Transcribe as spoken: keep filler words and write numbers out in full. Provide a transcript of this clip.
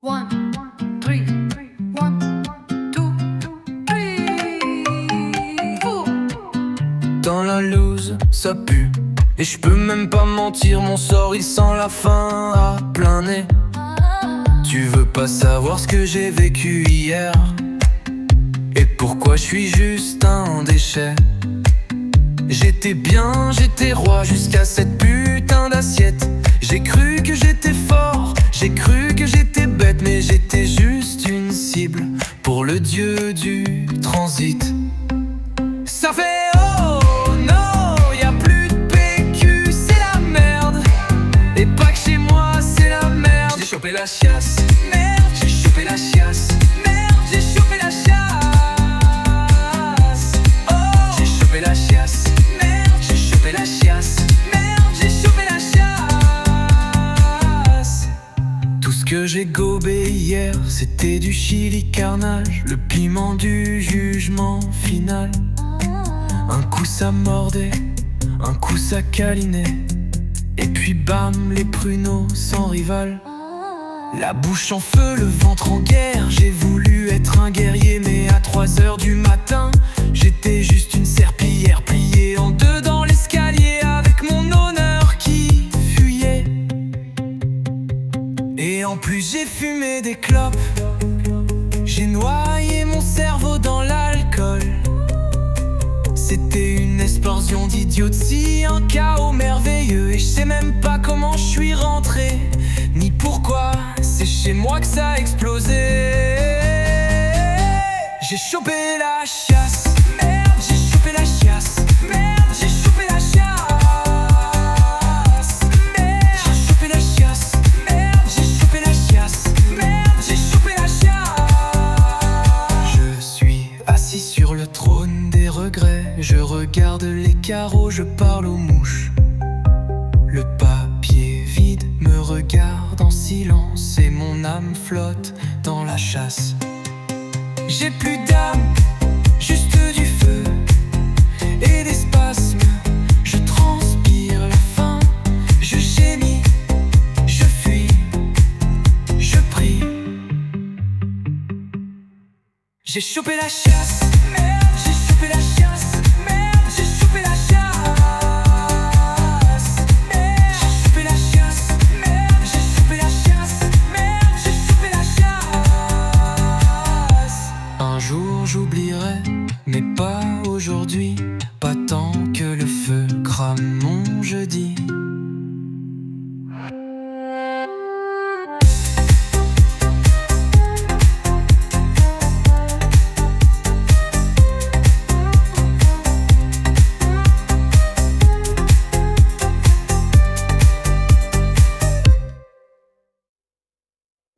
One, three, one, two, three, four. Dans la loose, ça pue. Et je peux même pas mentir, mon sort il sent la fin à plein nez. Tu veux pas savoir ce que j'ai vécu hier et pourquoi je suis juste un déchet. J'étais bien, j'étais roi jusqu'à cette putain d'assiette. J'ai cru que j'étais fort, j'ai cru que j'étais bête, mais j'étais juste une cible pour le dieu du transit. Ça fait oh non, y'a plus de P Q, c'est la merde. Et pas que chez moi, c'est la merde. J'ai chopé la chiasse, merde, j'ai chopé la chiasse, merde, j'ai chopé la chiasse. Oh, j'ai chopé la chiasse, merde, j'ai chopé la chiasse, merde, j'ai chopé la chiasse. Tout ce que j'ai gobé hier, c'était du chili carnage, le piment du jugement final. Un coup ça mordait, un coup ça câlinait, et puis bam, les pruneaux sans rival. La bouche en feu, le ventre en guerre. J'ai voulu être un guerrier, mais à trois heures du matin j'étais juste une serpillière pliée en deux dans l'escalier, avec mon honneur qui fuyait. Et en plus j'ai fumé des clopes, j'ai noyé mon cerveau dans l'alcool. C'était une explosion d'idiotie, un chaos merveilleux. Et je sais même pas comment je suis rentré, ni pourquoi, c'est chez moi que ça a explosé. J'ai chopé la chiasse, merde, j'ai chopé la chiasse, merde, j'ai chopé la chiasse, merde, j'ai chopé la chiasse, merde, j'ai chopé la chiasse, merde, j'ai chopé la chiasse. Je suis assis sur le trône des regrets, je regarde les carreaux, je parle aux mouches. Le papier vide me regarde en silence et mon âme flotte dans la chasse. J'ai plus d'âme, juste du feu et des spasmes. Je transpire la faim, je gémis, je fuis, je prie. J'ai chopé la chasse, merde, j'ai chopé la chasse, merde, j'ai chopé la chasse, merde, j'ai chopé la chasse, merde, j'ai chopé la chasse, merde, j'ai chopé la chasse. Un jour j'oublierai, mais pas aujourd'hui.